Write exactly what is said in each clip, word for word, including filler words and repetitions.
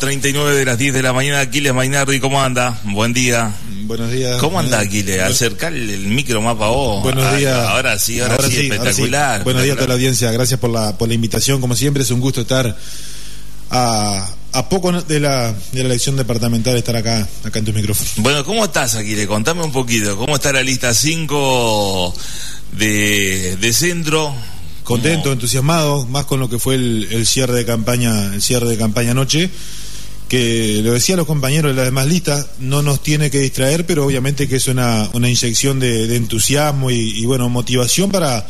treinta y nueve de las diez de la mañana. Aquiles Mainardi, ¿cómo anda? Buen día. Buenos días. ¿Cómo anda, Aquiles? Acercar el, el micro más para vos. Buenos días. Ah, ahora sí, ahora, ahora sí, sí, espectacular. Ahora sí. Buenos días a toda la audiencia. Gracias por la, por la invitación. Como siempre, es un gusto estar a, a poco de la, de la elección departamental, estar acá, acá en tus micrófonos. Bueno, ¿cómo estás, Aquiles? Contame un poquito. ¿Cómo está la lista cinco de, de centro? Contento, ¿Cómo? Entusiasmado, más con lo que fue el, el cierre de campaña, el cierre de campaña anoche, que lo decía los compañeros de las demás listas, no nos tiene que distraer, pero obviamente que es una, una inyección de, de entusiasmo y, y bueno, motivación para,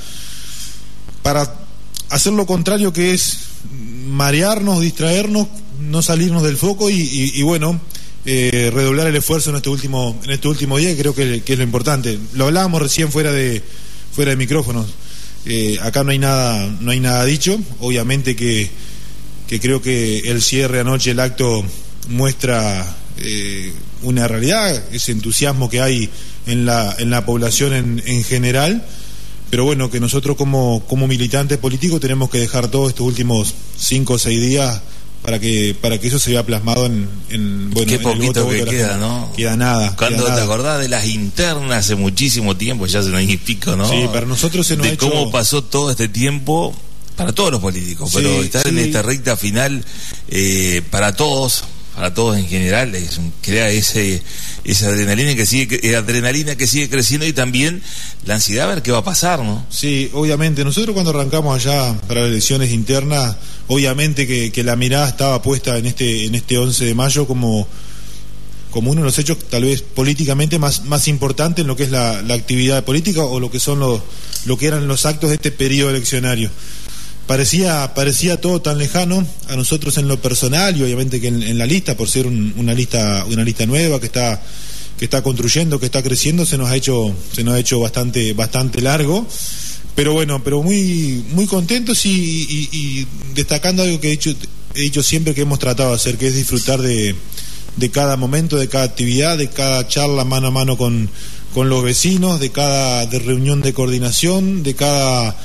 para hacer lo contrario, que es marearnos, distraernos, no salirnos del foco y, y, y bueno, eh, redoblar el esfuerzo en este último, en este último día, que creo que, que es lo importante. Lo hablábamos recién fuera de, fuera de micrófonos. Eh, acá no hay nada, no hay nada dicho. Obviamente que, que creo que el cierre anoche, el acto, muestra eh, una realidad, ese entusiasmo que hay en la, en la población en, en general. Pero bueno, que nosotros como, como militantes políticos tenemos que dejar todos estos últimos cinco o seis días para que para que eso se vea plasmado en, en bueno, qué en poquito el voto, que voto queda, ¿no? Queda nada. Cuando queda te nada. acordás de las internas hace muchísimo tiempo, ya hace un año y pico, ¿no? Sí, para nosotros se nos de ha hecho... cómo pasó todo este tiempo para todos los políticos, sí, pero estar sí. en esta recta final eh, para todos, para todos en general, es un, crea ese esa adrenalina que sigue eh, adrenalina que sigue creciendo y también la ansiedad a ver qué va a pasar, ¿no? Sí, obviamente. Nosotros cuando arrancamos allá para las elecciones internas, obviamente que, que la mirada estaba puesta en este en este once de mayo como como uno de los hechos tal vez políticamente más más importante en lo que es la, la actividad política o lo que son los lo que eran los actos de este periodo eleccionario. Parecía parecía todo tan lejano a nosotros en lo personal y obviamente que en, en la lista, por ser un, una lista una lista nueva que está que está construyendo, que está creciendo, se nos ha hecho se nos ha hecho bastante bastante largo, pero bueno, pero muy muy contentos y, y, y destacando algo que he dicho he dicho siempre que hemos tratado de hacer, que es disfrutar de de cada momento, de cada actividad, de cada charla mano a mano con con los vecinos, de cada de reunión de coordinación, de cada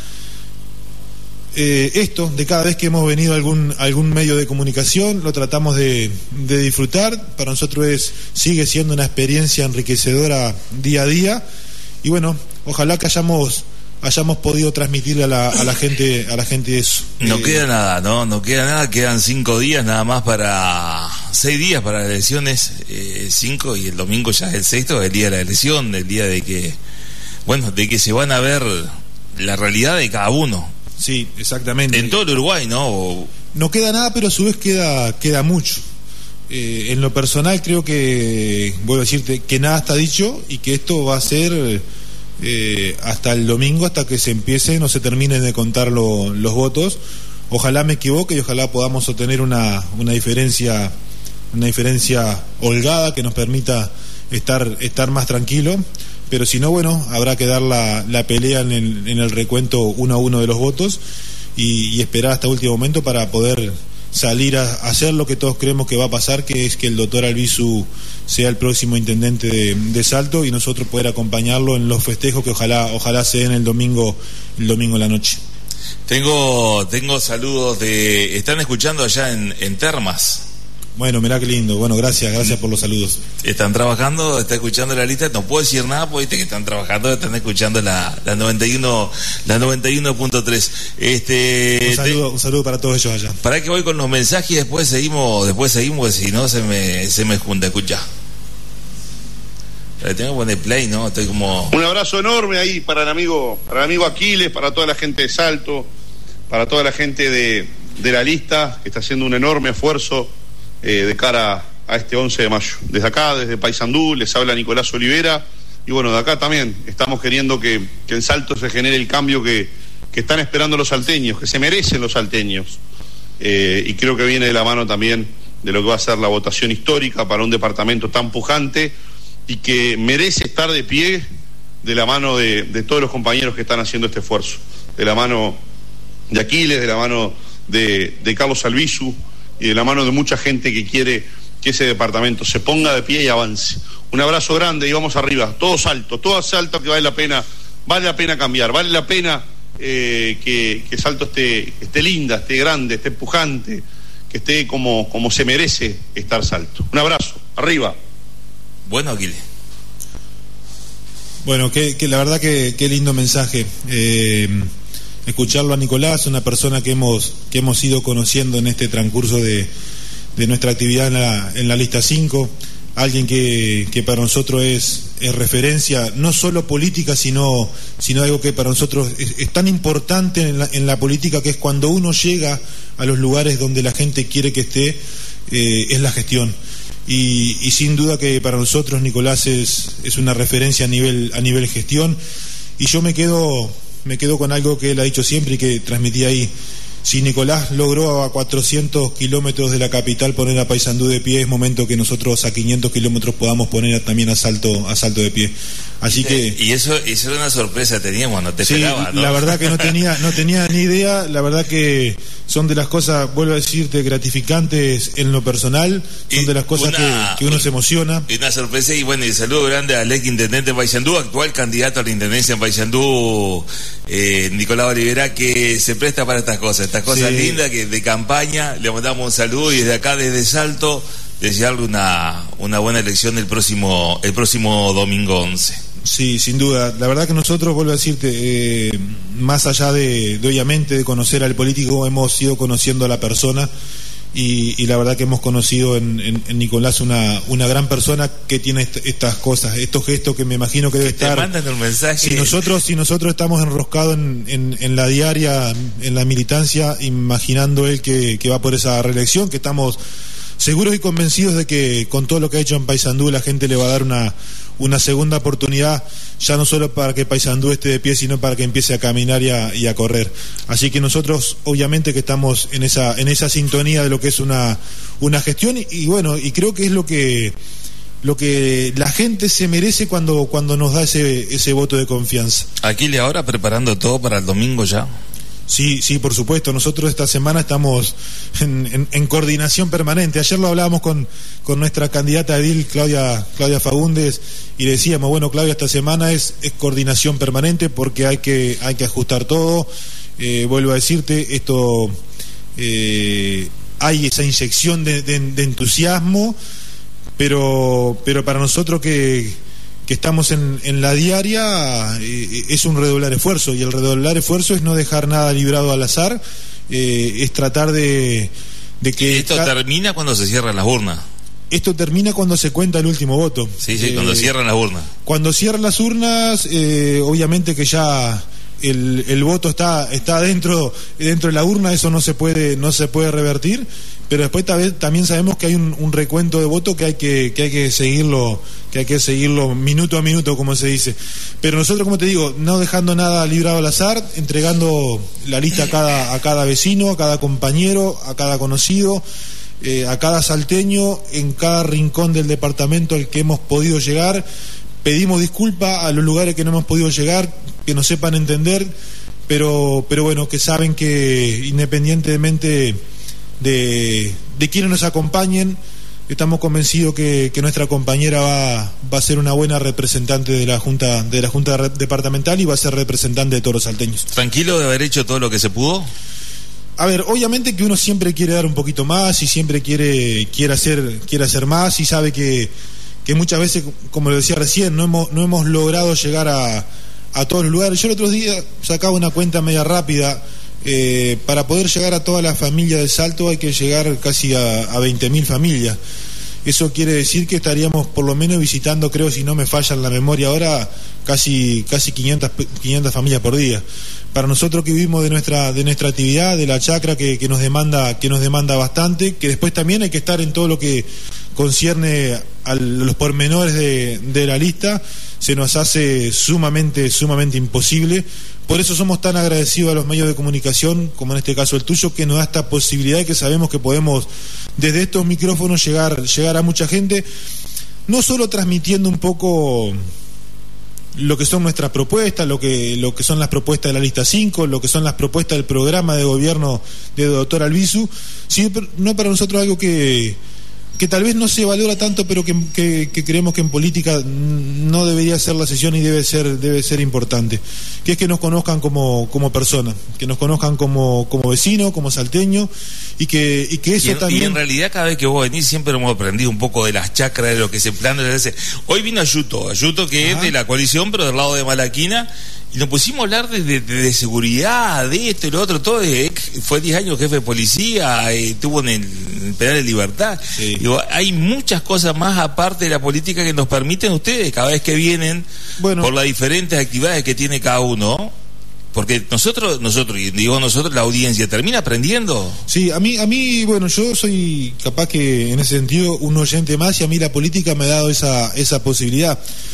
Eh, esto, de cada vez que hemos venido a algún, algún medio de comunicación, lo tratamos de, de disfrutar. Para nosotros es, sigue siendo una experiencia enriquecedora día a día y bueno, ojalá que hayamos hayamos podido transmitirle a la, a la gente a la gente eso. No eh, queda nada, no, no queda nada, quedan cinco días nada más para seis días para las elecciones, eh, cinco y el domingo ya es el sexto, el día de la elección, el día de que, bueno, de que se van a ver la realidad de cada uno. Sí, exactamente. En todo el Uruguay, ¿no? O... No queda nada, pero a su vez queda queda mucho. Eh, en lo personal creo que, vuelvo a decirte, que nada está dicho y que esto va a ser eh, hasta el domingo, hasta que se empiecen o se terminen de contar lo, los votos. Ojalá me equivoque y ojalá podamos obtener una, una diferencia una diferencia holgada que nos permita estar, estar más tranquilo. Pero si no, bueno, habrá que dar la, la pelea en el, en el recuento uno a uno de los votos y, y esperar hasta el último momento para poder salir a, a hacer lo que todos creemos que va a pasar, que es que el doctor Albizu sea el próximo intendente de, de Salto y nosotros poder acompañarlo en los festejos que ojalá ojalá se den el domingo el domingo en la noche. Tengo tengo saludos de... Están escuchando allá en, en Termas. Bueno, mirá qué lindo. Bueno, gracias, gracias por los saludos. Están trabajando, está escuchando la lista, no puedo decir nada porque viste que están trabajando, están escuchando la, la noventa y uno, la noventa y uno punto tres. Este, un saludo, te, un saludo para todos ellos allá. Para que voy con los mensajes y después seguimos, después seguimos, si no se me, se me junta, escucha. Le tengo que poner play, ¿no? Estoy como... Un abrazo enorme ahí para el amigo, para el amigo Aquiles, para toda la gente de Salto, para toda la gente de, de la lista, que está haciendo un enorme esfuerzo Eh, de cara a este once de mayo. Desde acá, desde Paysandú, les habla Nicolás Olivera y bueno, de acá también estamos queriendo que, que en Salto se genere el cambio que, que están esperando los salteños, que se merecen los salteños, eh, y creo que viene de la mano también de lo que va a ser la votación histórica para un departamento tan pujante y que merece estar de pie de la mano de, de todos los compañeros que están haciendo este esfuerzo, de la mano de Aquiles, de la mano de, de Carlos Albizu y de la mano de mucha gente que quiere que ese departamento se ponga de pie y avance. Un abrazo grande y vamos arriba, todo Salto, todo Salto, que vale la pena, vale la pena cambiar, vale la pena eh, que, que Salto esté, esté linda, esté grande, esté pujante, que esté como, como se merece estar Salto. Un abrazo, arriba. Bueno, Aquiles. Bueno, que, que la verdad que, que lindo mensaje. Eh, escucharlo a Nicolás, una persona que hemos, que hemos ido conociendo en este transcurso de, de nuestra actividad en la, en la lista cinco. Alguien que, que para nosotros es, es referencia, no solo política, sino, sino algo que para nosotros es, es tan importante en la, en la política, que es cuando uno llega a los lugares donde la gente quiere que esté, eh, es la gestión. Y, y sin duda que para nosotros Nicolás es, es una referencia a nivel, a nivel gestión. Y yo me quedo, me quedo con algo que él ha dicho siempre y que transmití ahí. Si Nicolás logró a cuatrocientos kilómetros de la capital poner a Paysandú de pie, es momento que nosotros a quinientos kilómetros podamos poner a, también a Salto, a Salto de pie. Así que... Y eso, eso era una sorpresa, teníamos, no te sí, esperaba, ¿no? La verdad que no tenía, no tenía ni idea, la verdad que son de las cosas, vuelvo a decirte, gratificantes en lo personal, son de las cosas una, que, que uno un, se emociona. Una sorpresa, y bueno, y saludo grande al ex intendente de Paysandú, actual candidato a la intendencia en Paysandú, eh, Nicolás Olivera, que se presta para estas cosas, estas cosas sí. lindas que de campaña. Le mandamos un saludo y desde acá, desde Salto, desearle una, una buena elección el próximo, el próximo domingo once. Sí, sin duda. La verdad que nosotros, vuelvo a decirte, eh, más allá de, de obviamente de conocer al político, hemos ido conociendo a la persona y, y la verdad que hemos conocido en, en, en Nicolás una, una gran persona que tiene est estas cosas, estos gestos que me imagino que debe que estar. Te mandan un mensaje. Si nosotros, si nosotros estamos enroscados en, en, en la diaria, en la militancia, imaginando él que, que va por esa reelección, que estamos seguros y convencidos de que con todo lo que ha hecho en Paysandú la gente le va a dar una una segunda oportunidad, ya no solo para que Paysandú esté de pie, sino para que empiece a caminar y a, y a correr. Así que nosotros obviamente que estamos en esa en esa sintonía de lo que es una una gestión y, y bueno, y creo que es lo que lo que la gente se merece cuando cuando nos da ese ese voto de confianza. Aquiles, ahora preparando todo para el domingo ya. Sí, sí, por supuesto. Nosotros esta semana estamos en, en, en coordinación permanente. Ayer lo hablábamos con, con nuestra candidata edil, Claudia, Claudia Fagundes, y decíamos, bueno, Claudia, esta semana es, es coordinación permanente porque hay que, hay que ajustar todo. Eh, vuelvo a decirte, esto eh, hay esa inyección de, de, de entusiasmo, pero, pero para nosotros que... que estamos en, en la diaria, eh, es un redoblar esfuerzo, y el redoblar esfuerzo es no dejar nada librado al azar, eh, es tratar de, de que... Esto ca... termina cuando se cierran las urnas. Esto termina cuando se cuenta el último voto. Sí, sí, eh, cuando cierran las urnas. Cuando cierran las urnas, eh, obviamente que ya el, el voto está está dentro dentro de la urna, eso no se puede no se puede revertir, pero después también sabemos que hay un, un recuento de voto que hay que que hay que seguirlo que hay que seguirlo minuto a minuto, como se dice. Pero nosotros, como te digo, no dejando nada librado al azar, entregando la lista a cada a cada vecino, a cada compañero, a cada conocido, eh, a cada salteño, en cada rincón del departamento al que hemos podido llegar. Pedimos disculpas a los lugares que no hemos podido llegar, que nos sepan entender, pero pero bueno, que saben que independientemente de, de quienes nos acompañen, estamos convencidos que, que nuestra compañera va, va a ser una buena representante de la Junta de la Junta Departamental y va a ser representante de todos los salteños. ¿Tranquilo de haber hecho todo lo que se pudo? A ver, obviamente que uno siempre quiere dar un poquito más y siempre quiere quiere hacer quiere hacer más, y sabe que que muchas veces, como lo decía recién, no hemos no hemos logrado llegar a, a todos los lugares. Yo el otro día sacaba una cuenta media rápida, eh, para poder llegar a toda la familia de Salto hay que llegar casi a, a veinte mil familias. Eso quiere decir que estaríamos por lo menos visitando, creo, si no me falla la memoria ahora, casi casi quinientas, quinientas familias por día. Para nosotros que vivimos de nuestra de nuestra actividad, de la chacra, que, que nos demanda que nos demanda bastante, que después también hay que estar en todo lo que concierne a los pormenores de, de la lista, se nos hace sumamente sumamente imposible. Por eso somos tan agradecidos a los medios de comunicación, como en este caso el tuyo, que nos da esta posibilidad y que sabemos que podemos desde estos micrófonos llegar llegar a mucha gente, no solo transmitiendo un poco lo que son nuestras propuestas, lo que lo que son las propuestas de la lista cinco, lo que son las propuestas del programa de gobierno de doctor Albizu, sino para nosotros algo que que tal vez no se valora tanto, pero que, que, que creemos que en política no debería ser la sesión y debe ser debe ser importante, que es que nos conozcan como, como personas, que nos conozcan como, como vecinos, como salteños, y que, y que eso y en, también... Y en realidad cada vez que vos venís siempre hemos aprendido un poco de las chacras, de lo que se plana. Hoy vino Ayuto, Ayuto que Ajá. es de la coalición, pero del lado de Malaquina, y nos pusimos a hablar de, de, de seguridad, de esto y lo otro, todo. De, fue diez años jefe de policía, eh, estuvo en el, en el penal de Libertad. Sí. Digo, hay muchas cosas más aparte de la política que nos permiten ustedes cada vez que vienen, bueno, por las diferentes actividades que tiene cada uno. Porque nosotros, nosotros, y digo nosotros, la audiencia termina aprendiendo. Sí, a mí, a mí, bueno, yo soy capaz que en ese sentido un oyente más, y a mí la política me ha dado esa, esa posibilidad.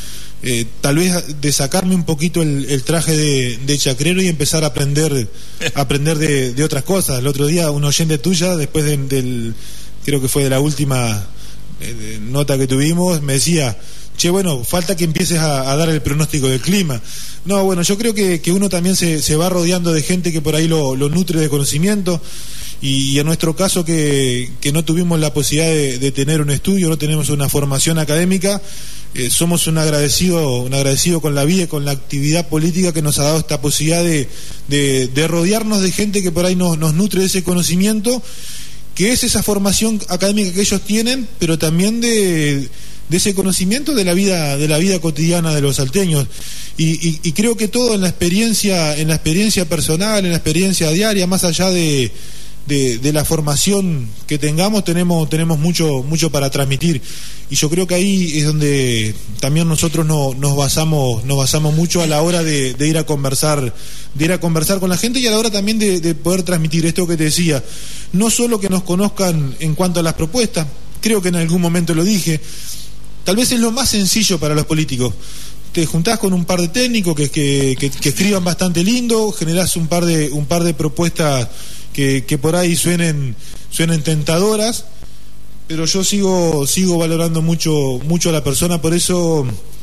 Eh, tal vez de sacarme un poquito el, el traje de, de chacrero y empezar a aprender, a aprender de, de otras cosas. El otro día un oyente tuya, después de, del, creo que fue de la última eh, nota que tuvimos, me decía: che, bueno, falta que empieces a, a dar el pronóstico del clima. No, bueno, yo creo que, que uno también se, se va rodeando de gente que por ahí lo, lo nutre de conocimiento, y, y en nuestro caso que, que no tuvimos la posibilidad de, de tener un estudio, no tenemos una formación académica, eh, somos un agradecido, un agradecido con la vida y con la actividad política que nos ha dado esta posibilidad de, de, de rodearnos de gente que por ahí nos, nos nutre de ese conocimiento, que es esa formación académica que ellos tienen, pero también de... de ese conocimiento de la vida de la vida cotidiana de los salteños, y, y, y creo que todo en la experiencia en la experiencia personal, en la experiencia diaria, más allá de, de, de la formación que tengamos, tenemos tenemos mucho mucho para transmitir, y yo creo que ahí es donde también nosotros no, nos basamos nos basamos mucho a la hora de, de ir a conversar de ir a conversar con la gente, y a la hora también de, de poder transmitir esto que te decía, no solo que nos conozcan en cuanto a las propuestas, creo que en algún momento lo dije. Tal vez es lo más sencillo para los políticos. Te juntás con un par de técnicos que, que, que, que escriban bastante lindo, generás un par de un par de propuestas que, que por ahí suenen suenen tentadoras, pero yo sigo sigo valorando mucho mucho a la persona, por eso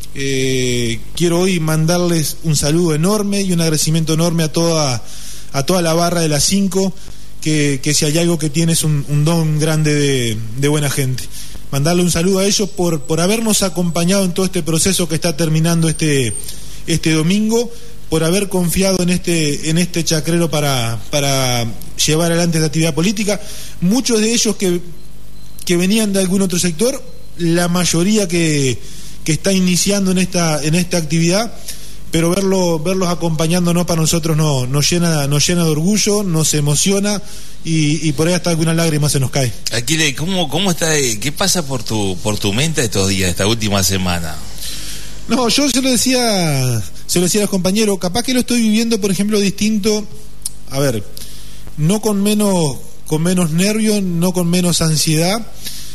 eh, quiero hoy mandarles un saludo enorme y un agradecimiento enorme a toda a toda la barra de las cinco, que, que si hay algo que tiene es un, un don grande de, de buena gente. Mandarle un saludo a ellos por, por habernos acompañado en todo este proceso que está terminando este, este domingo, por haber confiado en este, en este chacrero para, para llevar adelante esta actividad política. Muchos de ellos que, que venían de algún otro sector, la mayoría que, que está iniciando en esta, en esta actividad, pero verlo, verlos acompañándonos para nosotros no, nos llena, nos llena de orgullo, nos emociona, y, y por ahí hasta algunas lágrimas se nos cae. Aquile, ¿cómo, cómo está, qué pasa por tu, por tu mente estos días, esta última semana? No, yo se lo decía, se lo decía a los compañeros, capaz que lo estoy viviendo, por ejemplo, distinto, a ver, no con menos, con menos nervios, no con menos ansiedad,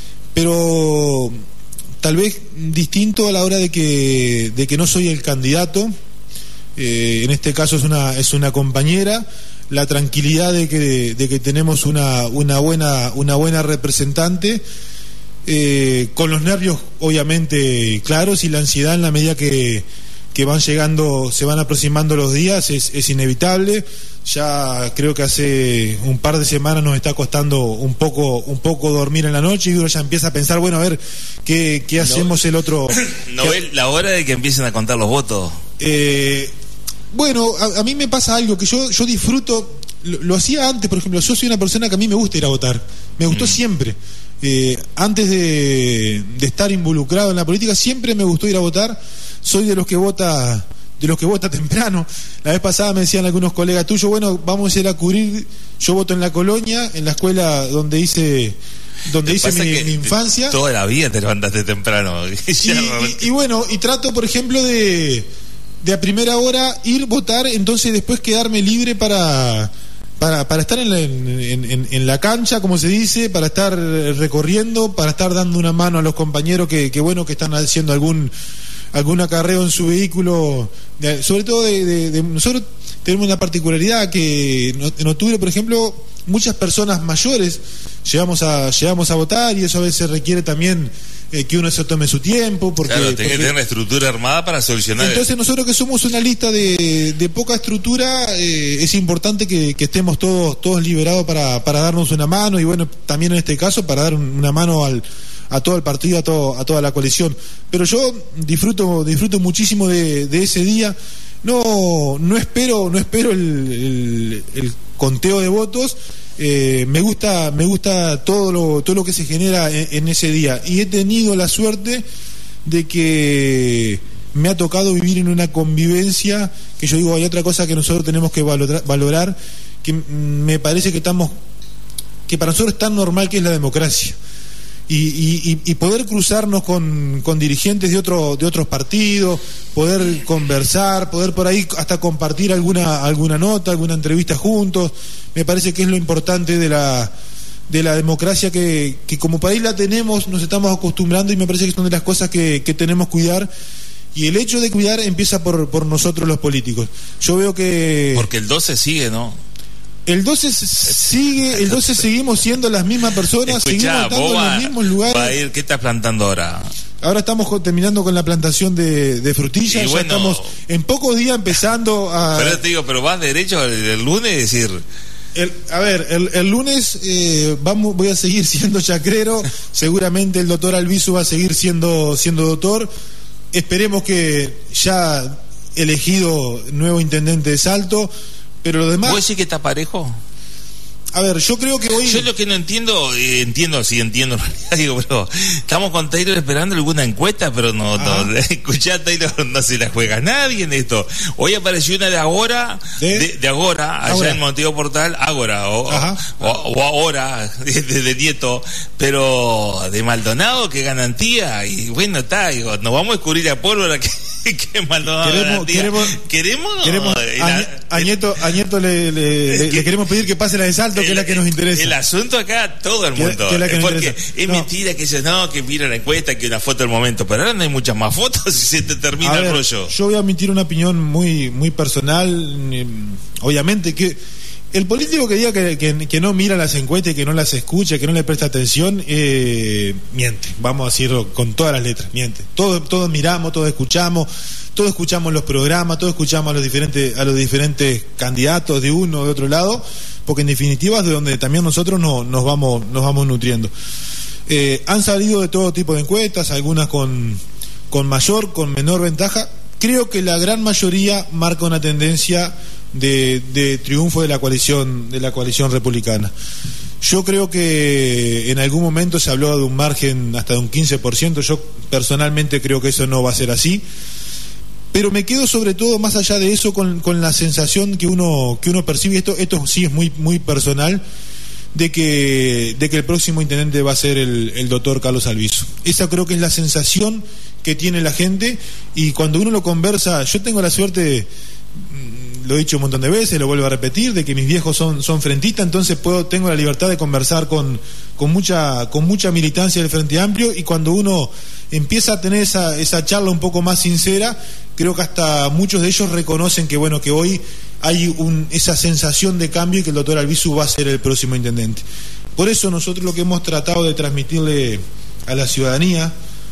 pero tal vez distinto a la hora de que, de que no soy el candidato. Eh, en este caso es una es una compañera, la tranquilidad de que de que tenemos una una buena una buena representante, eh, con los nervios obviamente claros, y la ansiedad en la medida que que van llegando, se van aproximando los días, es, es inevitable. Ya creo que hace un par de semanas nos está costando un poco un poco dormir en la noche, y uno ya empieza a pensar, bueno, a ver qué, qué hacemos no, el otro. ¿No ve la hora de que empiecen a contar los votos? Eh, bueno, a, a mí me pasa algo que yo yo disfruto, lo, lo hacía antes, por ejemplo, yo soy una persona que a mí me gusta ir a votar, me gustó mm. siempre. Eh, antes de, de estar involucrado en la política, siempre me gustó ir a votar. Soy de los que vota de los que vota temprano. La vez pasada me decían algunos colegas tuyos, bueno, vamos a ir a cubrir, yo voto en la Colonia, en la escuela donde hice donde hice mi, mi infancia. Toda la vida te levantaste temprano. y, y, y bueno, y trato, por ejemplo, de de a primera hora ir votar, entonces después quedarme libre para Para, para estar en la, en, en, en la cancha, como se dice, para estar recorriendo, para estar dando una mano a los compañeros que, que bueno, que están haciendo algún algún acarreo en su vehículo, de, sobre todo de, de, de nosotros tenemos una particularidad que en octubre, por ejemplo, muchas personas mayores llegamos a llegamos a votar, y eso a veces requiere también eh, que uno se tome su tiempo, porque, claro, porque tiene que tener la estructura armada para solucionar. Entonces nosotros que somos una lista de, de poca estructura, eh, es importante que, que estemos todos todos liberados para, para darnos una mano, y bueno, también en este caso para dar una mano al a todo el partido, a todo, a toda la coalición. Pero yo disfruto, disfruto muchísimo de, de ese día. No, no espero, no espero el, el, el conteo de votos. Eh, me gusta, me gusta todo lo, todo lo que se genera en, en ese día. Y he tenido la suerte de que me ha tocado vivir en una convivencia que yo digo, hay otra cosa que nosotros tenemos que valorar, valorar que me parece que estamos, que para nosotros es tan normal, que es la democracia. Y, y, y poder cruzarnos con, con dirigentes de otro, de otros partidos, poder conversar, poder por ahí hasta compartir alguna, alguna nota, alguna entrevista juntos, me parece que es lo importante de la, de la democracia, que, que como país la tenemos, nos estamos acostumbrando, y me parece que son de las cosas que, que tenemos que cuidar. Y el hecho de cuidar empieza por, por nosotros los políticos. Yo veo que... Porque el doce sigue, ¿no? El doce sigue, el doce seguimos siendo las mismas personas, Escuchá, seguimos estando en los mismos lugares. Va a ir, ¿qué estás plantando ahora? Ahora estamos terminando con la plantación de, de frutillas, y ya bueno, estamos en pocos días empezando a... Pero te digo, pero vas derecho el, el lunes, es decir... El, a ver, el, el lunes eh, vamos, voy a seguir siendo chacrero, seguramente el doctor Albizu va a seguir siendo, siendo doctor. Esperemos que ya elegido nuevo intendente de Salto, pero lo demás... ¿Vos decís que está parejo? A ver, yo creo que hoy... Yo lo que no entiendo, eh, entiendo, sí entiendo, en realidad, digo, pero estamos con Taylor esperando alguna encuesta, pero no, no, escuchá, Taylor, no se la juega nadie en esto. Hoy apareció una de Agora, de, de, de Agora, allá Agora. En Montevideo Portal, Agora, o, o, o Ahora, de, de, de Nieto, pero de Maldonado, que garantía, y bueno, está, digo, nos vamos a descubrir a pólvora que... ¿Qué Maldonado queremos, queremos, queremos, queremos a, a Nieto, a Nieto le, le, le, le queremos pedir que pase la de Salto, el, que es la que nos interesa. El asunto acá, todo el mundo, que, que es porque interesa. Es no. mentira que ellos no, que mira la encuesta, que una foto del momento, pero ahora no hay muchas más fotos y se te termina ver, el rollo. Yo voy a emitir una opinión muy, muy personal, obviamente que el político que diga que, que, que no mira las encuestas y que no las escucha, que no le presta atención, eh, miente. Vamos a decirlo con todas las letras, miente. Todos, todos miramos, todos escuchamos, todos escuchamos los programas, todos escuchamos a los diferentes, a los diferentes candidatos de uno o de otro lado, porque en definitiva es de donde también nosotros no, nos vamos, nos vamos nutriendo. Eh, han salido de todo tipo de encuestas, algunas con, con mayor, con menor ventaja. Creo que la gran mayoría marca una tendencia de, de triunfo de la coalición de la coalición republicana. Yo creo que en algún momento se habló de un margen hasta de un quince por ciento. Yo personalmente creo que eso no va a ser así, pero me quedo sobre todo, más allá de eso, con, con la sensación que uno que uno percibe, esto esto sí es muy muy personal, de que de que el próximo intendente va a ser el, el doctor Carlos Albizu. Esa creo que es la sensación que tiene la gente, y cuando uno lo conversa, yo tengo la suerte de, lo he dicho un montón de veces, lo vuelvo a repetir, de que mis viejos son, son frentistas, entonces puedo, tengo la libertad de conversar con, con mucha, con mucha militancia del Frente Amplio, y cuando uno empieza a tener esa, esa charla un poco más sincera, creo que hasta muchos de ellos reconocen que bueno, que hoy hay un, esa sensación de cambio, y que el doctor Albizu va a ser el próximo intendente. Por eso nosotros lo que hemos tratado de transmitirle a la ciudadanía,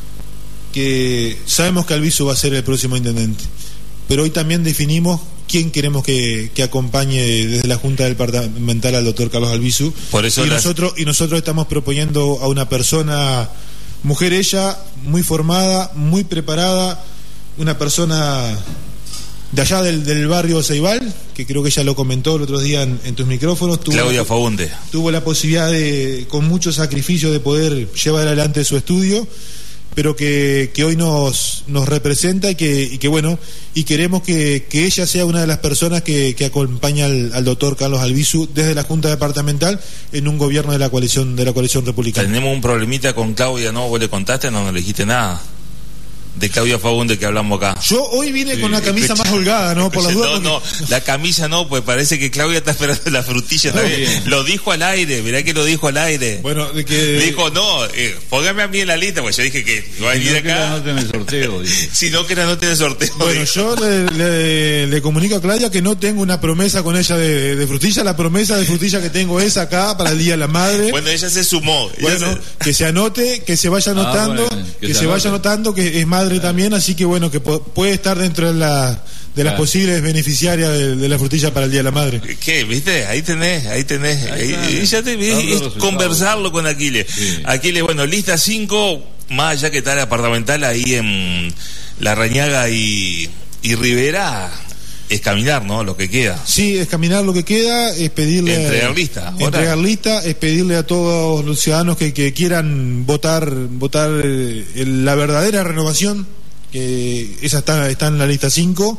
que sabemos que Albizu va a ser el próximo intendente, pero hoy también definimos quién queremos que, que acompañe desde la Junta Departamental al doctor Carlos Albizu. Por eso y las... nosotros y nosotros estamos proponiendo a una persona, mujer ella, muy formada, muy preparada, una persona de allá del, del barrio Ceibal, que creo que ella lo comentó el otro día en, en tus micrófonos. Tuvo Claudia Fagunde. Tuvo la posibilidad de, con mucho sacrificio, de poder llevar adelante su estudio, pero que, que hoy nos, nos representa, y que, y que bueno, y queremos que, que ella sea una de las personas que, que acompaña al, al doctor Carlos Albizu desde la Junta Departamental en un gobierno de la coalición de la coalición republicana. Tenemos un problemita con Claudia, ¿no? Vos le contaste, no, no le dijiste nada de Claudia Fagunde que hablamos acá. Yo hoy vine con una camisa más holgada, ¿no? Por las dudas. No, porque... no, la camisa no, pues parece que Claudia está esperando la frutilla también. Bien. Lo dijo al aire, mirá que lo dijo al aire. Bueno, de que... Dijo, no, eh, póngame a mí en la lista, pues yo dije que iba a venir si acá. No, que la nota en el sorteo. Si no, que la nota en el sorteo. Bueno, dijo. Yo le, le, le comunico a Claudia que no tengo una promesa con ella de, de frutilla. La promesa de frutilla que tengo es acá para el Día de la Madre. Bueno, ella se sumó. Bueno, se... que se anote, que se vaya anotando, ah, bueno, que, que se, se vaya anotando que es madre madre también, así que bueno, que po- puede estar dentro de la de las claro. posibles beneficiarias de, de la frutilla para el Día de la Madre. ¿Qué? ¿Viste? Ahí tenés, ahí tenés. Ahí, ahí, ya te, es, es conversarlo con Aquiles. Sí. Aquiles, bueno, lista cinco, más allá que tal departamental ahí en La Rañaga y, y Rivera, es caminar, ¿no? Lo que queda. Sí, es caminar lo que queda, es pedirle... Entregar lista. Ahora. Entregar lista, es pedirle a todos los ciudadanos que, que quieran votar, votar eh, la verdadera renovación, que esa está, está en la lista cinco.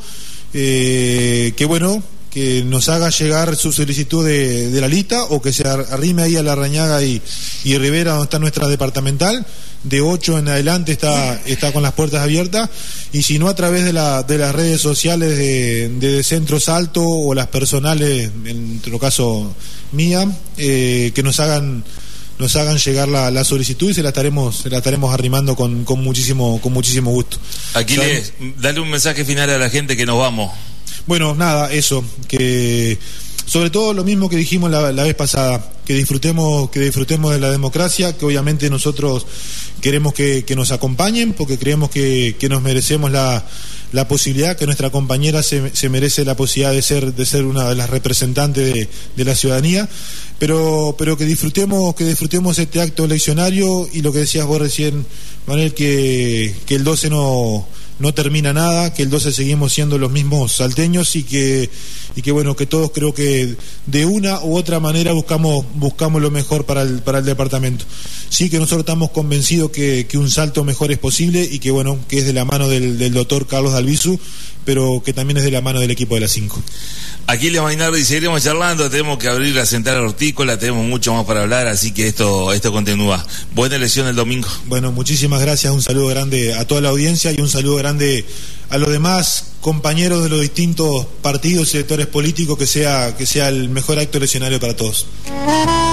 Eh, que bueno, que nos haga llegar su solicitud de, de la lista, o que se arrime ahí a La Rañaga y, y Rivera, donde está nuestra departamental. De ocho en adelante está, está con las puertas abiertas, y si no, a través de, la, de las redes sociales de, de Centro Salto, o las personales, en todo caso mía, eh, que nos hagan nos hagan llegar la, la solicitud, y se la estaremos se la estaremos arrimando con, con muchísimo con muchísimo gusto. Aquiles, dale un mensaje final a la gente que nos vamos. Bueno, nada, eso, que sobre todo lo mismo que dijimos la, la vez pasada, que disfrutemos que disfrutemos de la democracia, que obviamente nosotros queremos que, que nos acompañen, porque creemos que, que nos merecemos la, la posibilidad, que nuestra compañera se, se merece la posibilidad de ser de ser una de las representantes de, de la ciudadanía, pero pero que disfrutemos que disfrutemos este acto eleccionario, y lo que decías vos recién, Manuel, que, que el doce no no termina nada, que el doce seguimos siendo los mismos salteños, y que y que bueno, que todos creo que de una u otra manera buscamos buscamos lo mejor para el para el departamento. Sí, que nosotros estamos convencidos que, que un salto mejor es posible, y que bueno, que es de la mano del, del doctor Carlos D'Albizu, pero que también es de la mano del equipo de la cinco. Aquiles Mainardi, seguiremos charlando, tenemos que abrir la central hortícola, tenemos mucho más para hablar, así que esto esto continúa. Buena elección el domingo. Bueno, muchísimas gracias, un saludo grande a toda la audiencia, y un saludo grande a los demás compañeros de los distintos partidos y sectores políticos, que sea que sea el mejor acto eleccionario para todos.